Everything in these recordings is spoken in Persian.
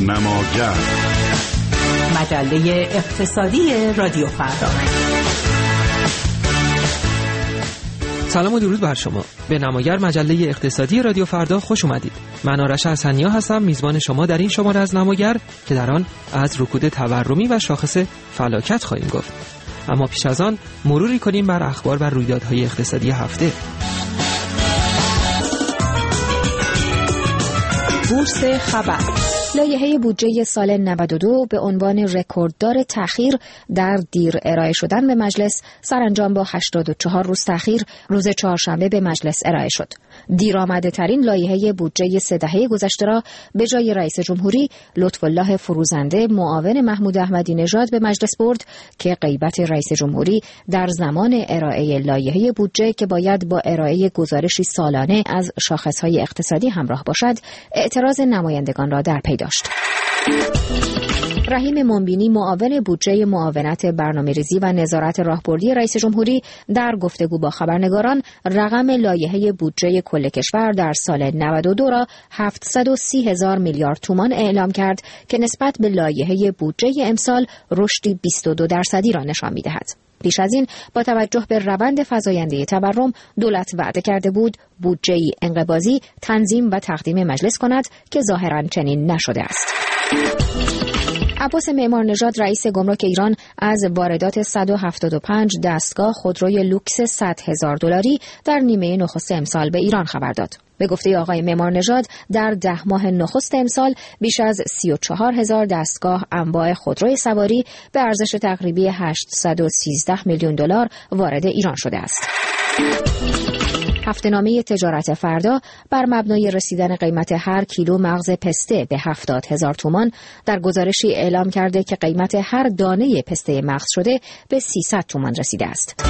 نماگر، مجله اقتصادی رادیو فردا. سلام و درود بر شما. به نماگر مجله اقتصادی رادیو فردا خوش اومدید. من آرش حسنی‌ها هستم، میزبان شما در این شماره از نماگر که در آن از رکود تورمی و شاخص فلاکت خواهیم گفت. اما پیش از آن مروری کنیم بر اخبار و رویدادهای اقتصادی هفته. بورس خبر. لایحه بودجه سال 92 به عنوان رکورددار تأخیر در دیر ارائه شدن به مجلس سرانجام با 84 روز تأخیر روز چهارشنبه به مجلس ارائه شد. دیرآمده ترین لایحه بودجه 3 دهه گذشته را به جای رئیس جمهوری لطف‌الله فروزنده معاون محمود احمدی نژاد به مجلس برد که غیبت رئیس جمهوری در زمان ارائه لایحه بودجه که باید با ارائه گزارشی سالانه از شاخص‌های اقتصادی همراه باشد، اعتراض نمایندگان را در پی داشت. رحیم منبینی معاون بودجه معاونت برنامه‌ریزی و نظارت راهبردی رئیس جمهوری در گفتگو با خبرنگاران رقم لایحه بودجه کل کشور در سال 92 را 730,000 میلیارد تومان اعلام کرد که نسبت به لایحه بودجه امسال رشدی 22% را نشان می‌دهد. پیش از این با توجه به روند فزاینده تورم دولت وعده کرده بود بودجه‌ای انقباضی تنظیم و تقدیم مجلس کند که ظاهراً چنین نشده است. عباس معمارنژاد رئیس گمرک ایران از واردات 175 دستگاه خودروی لوکس $100,000 در نیمه نخست امسال به ایران خبر داد. به گفته آقای معمارنژاد در 10 ماه نخست امسال بیش از 34,000 دستگاه انواع خودروی سواری به ارزش تقریبی $813 میلیون وارد ایران شده است. هفته‌نامه تجارت فردا بر مبنای رسیدن قیمت هر کیلو مغز پسته به 70,000 تومان در گزارشی اعلام کرده که قیمت هر دانه پسته مغز شده به 300 تومان رسیده است.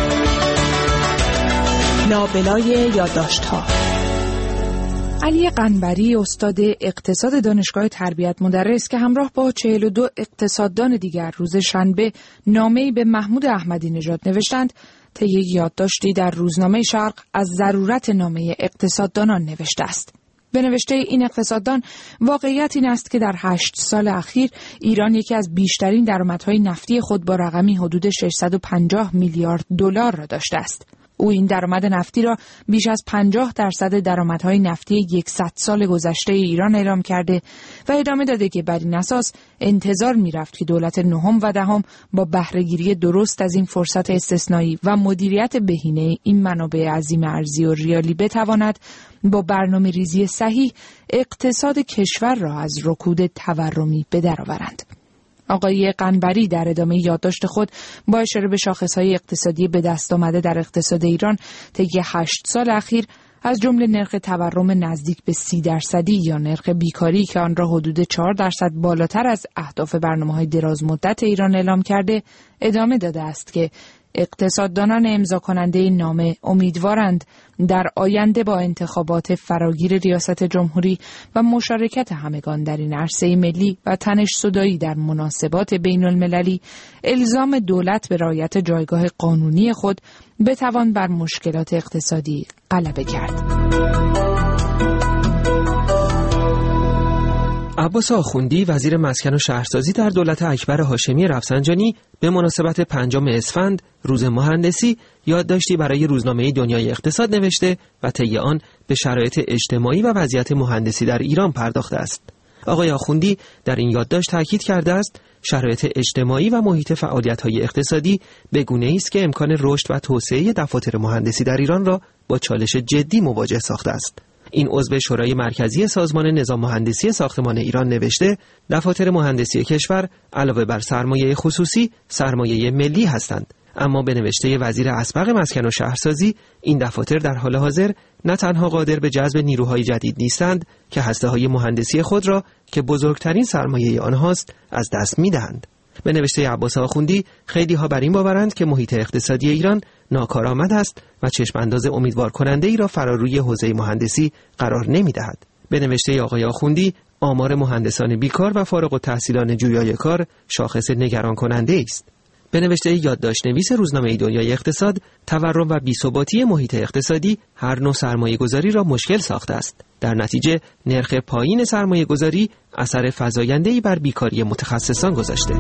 لابلای یادداشت‌ها. علی قنبری استاد اقتصاد دانشگاه تربیت مدرس که همراه با 42 اقتصاددان دیگر روز شنبه نامه‌ای به محمود احمدی نژاد نوشتند، طی یک یادداشتی در روزنامه شرق از ضرورت نامه اقتصاددانان نوشته است. به نوشته این اقتصاددان واقعیت این است که در 8 سال اخیر ایران یکی از بیشترین درآمدهای نفتی خود با رقمی حدود 650 میلیارد دلار را داشته است. او این درآمد نفتی را بیش از 50% درآمدهای نفتی 100 سال گذشته ایران اعلام کرده و ادامه داده که بر این اساس انتظار می‌رفت که دولت نهم و دهم با بهره‌گیری درست از این فرصت استثنایی و مدیریت بهینه این منابع عظیم ارزی و ریالی بتواند با برنامه‌ریزی صحیح اقتصاد کشور را از رکود تورمی به درآورند. آقای قنبری در ادامه یادداشت خود با اشاره به شاخص‌های اقتصادی به دست آمده در اقتصاد ایران طی 8 سال اخیر از جمله نرخ تورم نزدیک به 30% یا نرخ بیکاری که آن را حدود 4% بالاتر از اهداف برنامه‌های دراز مدت ایران اعلام کرده ادامه داده است که اقتصاددانان امضا کننده نامه امیدوارند در آینده با انتخابات فراگیر ریاست جمهوری و مشارکت همگان در این عرصه ملی و تنش‌زدایی در مناسبات بین المللی الزام دولت به رعایت جایگاه قانونی خود بتوان بر مشکلات اقتصادی غلبه کرد. عباس آخوندی وزیر مسکن و شهرسازی در دولت اکبر هاشمی رفسنجانی به مناسبت 5 اسفند روز مهندسی یادداشتی برای روزنامه دنیای اقتصاد نوشته و طی آن به شرایط اجتماعی و وضعیت مهندسی در ایران پرداخته است. آقای آخوندی در این یادداشت تاکید کرده است شرایط اجتماعی و محیط فعالیت‌های اقتصادی به گونه‌ای است که امکان رشد و توسعه دفاتر مهندسی در ایران را با چالش جدی مواجه ساخته است. این عضو شورای مرکزی سازمان نظام مهندسی ساختمان ایران نوشته دفاتر مهندسی کشور علاوه بر سرمایه خصوصی سرمایه ملی هستند، اما به نوشته وزیر اسبق مسکن و شهرسازی این دفاتر در حال حاضر نه تنها قادر به جذب نیروهای جدید نیستند که هسته‌های مهندسی خود را که بزرگترین سرمایه آنهاست از دست می‌دهند. به نوشته عباس آخوندی خیلی ها بر این باورند که محیط اقتصادی ایران ناکارآمد است و چشم انداز امیدوار کننده ای را فراروی حوزه مهندسی قرار نمی‌دهد. به نوشته آقای آخوندی آمار مهندسان بیکار و فارغ التحصیلان جویای کار شاخص نگران کننده است. به نوشته یادداشت‌نویس روزنامه دنیای اقتصاد، تورم و بی‌ثباتی محیط اقتصادی هر نوع سرمایه‌گذاری را مشکل ساخته است. در نتیجه نرخ پایین سرمایه‌گذاری اثر فزاینده‌ای بر بیکاری متخصصان گذاشته.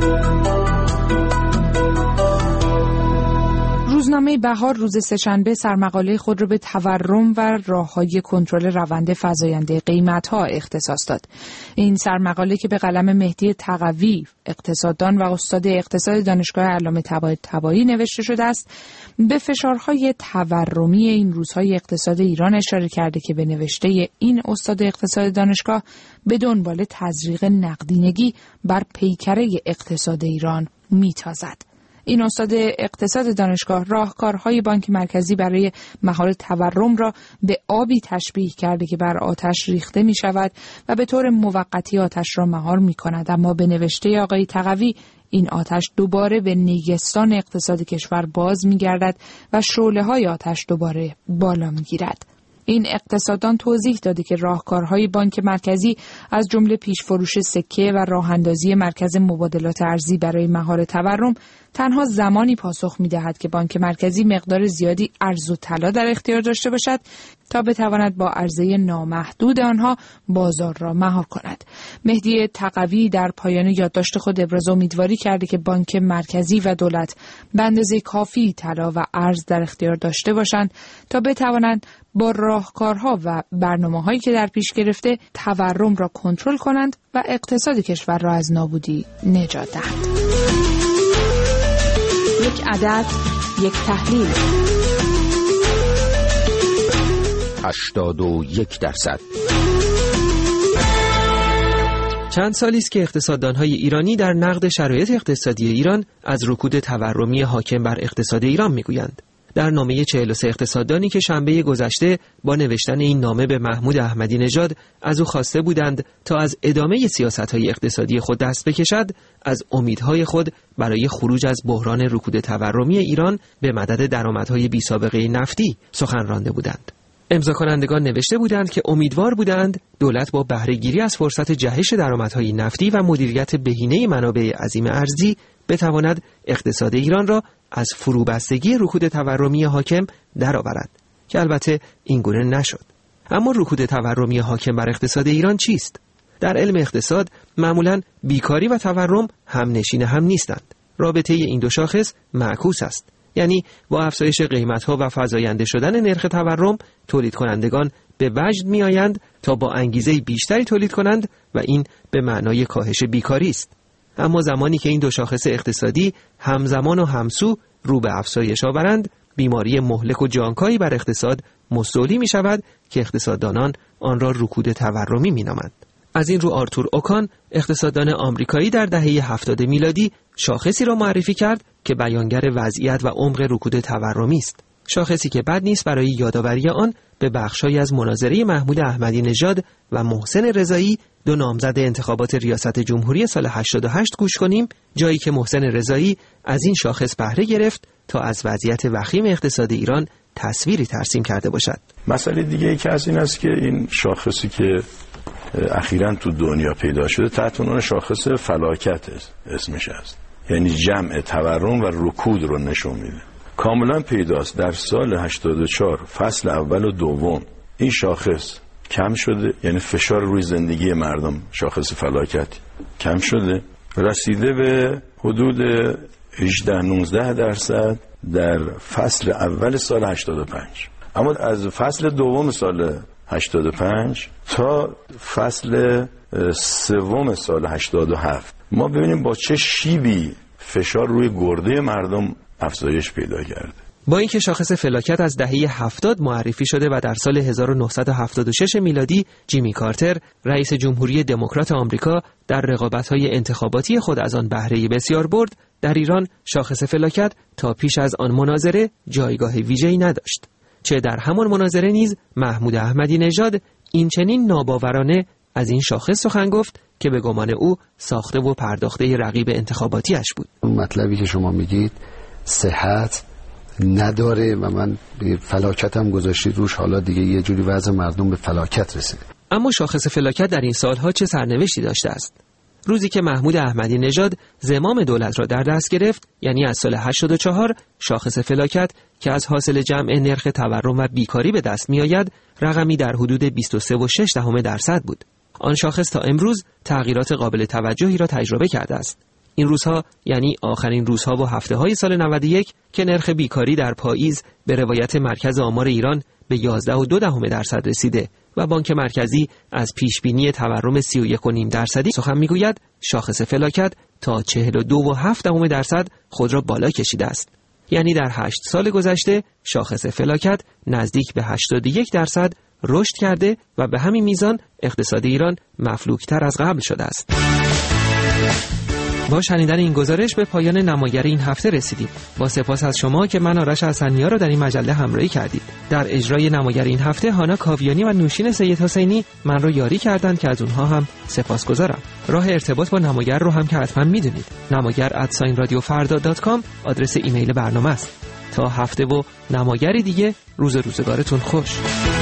روزنامه بهار روز سه‌شنبه سرمقاله خود را به تورم و راه‌های کنترل روند فزاینده قیمت‌ها اختصاص داد. این سرمقاله که به قلم مهدی تقوی، اقتصاددان و استاد اقتصاد دانشگاه علامه طباطبایی نوشته شده است، به فشارهای تورمی این روزهای اقتصاد ایران اشاره کرده که به نوشته این استاد اقتصاد دانشگاه به دنبال تزریق نقدینگی بر پیکره اقتصاد ایران می‌تازد. این استاد اقتصاد دانشگاه راهکارهای بانک مرکزی برای مهار تورم را به آبی تشبیه کرده که بر آتش ریخته می شود و به طور موقتی آتش را مهار می کند، اما به نوشته آقای تقوی این آتش دوباره به نیستان اقتصاد کشور باز می گردد و شعله‌های آتش دوباره بالا می گیرد. این اقتصاددان توضیح داده که راهکارهای بانک مرکزی از جمله پیشفروش سکه و راه‌اندازی مرکز مبادلات ارزی برای مهار تورم تنها زمانی پاسخ می‌دهد که بانک مرکزی مقدار زیادی ارز و طلا در اختیار داشته باشد تا بتواند با عرضه نامحدود آنها بازار را مهار کند. مهدی تقوی در پایان یادداشت خود ابراز امیدواری کرده که بانک مرکزی و دولت به اندازه کافی طلا و ارز در اختیار داشته باشند تا بتوانند با راهکارها و برنامه‌هایی که در پیش گرفته تورم را کنترل کنند و اقتصاد کشور را از نابودی نجات دهند. یک عدد، یک تحلیل. 81%. چند سالی است که اقتصاددان‌های ایرانی در نقد شرایط اقتصادی ایران از رکود تورمی حاکم بر اقتصاد ایران می‌گویند. در نامه 43 اقتصاددانی که شنبه گذشته با نوشتن این نامه به محمود احمدی نژاد از او خواسته بودند تا از ادامه سیاست‌های اقتصادی خود دست بکشد، از امیدهای خود برای خروج از بحران رکود تورمی ایران به مدد درآمدهای بی‌سابقه نفتی سخن رانده بودند. امضا کنندگان نوشته بودند که امیدوار بودند دولت با بهره‌گیری از فرصت جهش درآمدهای نفتی و مدیریت بهینه منابع عظیم ارزی بتواند اقتصاد ایران را از فروبستگی رکود تورمی حاکم درآورد، که البته این گونه نشد. اما رکود تورمی حاکم بر اقتصاد ایران چیست؟ در علم اقتصاد معمولاً بیکاری و تورم هم نشین هم نیستند. رابطه این دو شاخص معکوس است. یعنی با افزایش قیمت‌ها و فزاینده شدن نرخ تورم، تولید کنندگان به وجد می‌آیند تا با انگیزه بیشتری تولید کنند و این به معنای کاهش بیکاری است. اما زمانی که این دو شاخص اقتصادی همزمان و همسو رو به افزایش آورند، بیماری مهلک و جانکایی بر اقتصاد مستولی می شود که اقتصاددانان آن را رکود تورمی می نامند. از این رو آرتور اوکان، اقتصاددان آمریکایی، در دهه 70 میلادی شاخصی را معرفی کرد که بیانگر وضعیت و عمق رکود تورمی است. شاخصی که بد نیست برای یادآوری آن به بخشی از مناظره محمود احمدی نژاد و محسن رضایی، دو نامزد انتخابات ریاست جمهوری سال 88 گوش کنیم، جایی که محسن رضایی از این شاخص بهره گرفت تا از وضعیت وخیم اقتصاد ایران تصویری ترسیم کرده باشد. مسئله دیگه ای که از این است که این شاخصی که اخیراً تو دنیا پیدا شده تحت عنوان شاخص فلاکت اسمش است، یعنی جمع تورم و رکود رو نشون میده. کاملا پیداست در سال 84 فصل اول و دوم این شاخص کم شده، یعنی فشار روی زندگی مردم، شاخص فلاکت کم شده، رسیده به حدود 18-19% در فصل اول سال 85. اما از فصل دوم سال 85 تا فصل سوم سال 87 ما ببینیم با چه شیبی فشار روی گرده مردم افزایش پیدا کرده. با اینکه شاخص فلاکت از دهه 70 معرفی شده و در سال 1976 میلادی جیمی کارتر، رئیس جمهوری دموکرات آمریکا، در رقابت‌های انتخاباتی خود از آن بهره بسیار برد، در ایران شاخص فلاکت تا پیش از آن مناظره جایگاه ویژه‌ای نداشت. چه در همان مناظره نیز محمود احمدی نژاد این چنین ناباورانه از این شاخص سخن گفت که به گمان او ساخته و پرداخته رقیب انتخاباتیش بود. مطلبی که شما میگید صحت نداره و من فلاکتم گذاشتید روش، حالا دیگه یه جوری وضع مردم به فلاکت رسید. اما شاخص فلاکت در این سالها چه سرنوشتی داشته است؟ روزی که محمود احمدی نژاد زمام دولت را در دست گرفت، یعنی از سال 84، شاخص فلاکت که از حاصل جمع نرخ تورم و بیکاری به دست می آید، رقمی در حدود 23.6% بود. آن شاخص تا امروز تغییرات قابل توجهی را تجربه کرده است. این روزها یعنی آخرین روزها و هفته‌های سال 91 که نرخ بیکاری در پاییز به روایت مرکز آمار ایران به 11.2% رسیده و بانک مرکزی از پیشبینی تورم 31.5% سخن میگوید، شاخص فلاکت تا 42.7% خود را بالا کشیده است. یعنی در 8 سال گذشته شاخص فلاکت نزدیک به 81% رشد کرده و به همین میزان اقتصاد ایران مفلوکتر از قبل شده است. با شنیدن این گزارش به پایان نماگر این هفته رسیدیم. با سپاس از شما که من آرش حسنی‌ها را در این مجله همراهی کردید. در اجرای نماگر این هفته هانا کاویانی و نوشین سید حسینی من را یاری کردند که از اونها هم سپاسگزارم. راه ارتباط با نماگر رو هم که حتما میدونید. namagar@radiofarda.com آدرس ایمیل برنامه است. تا هفته و نماگری دیگه، روزگارتون خوش.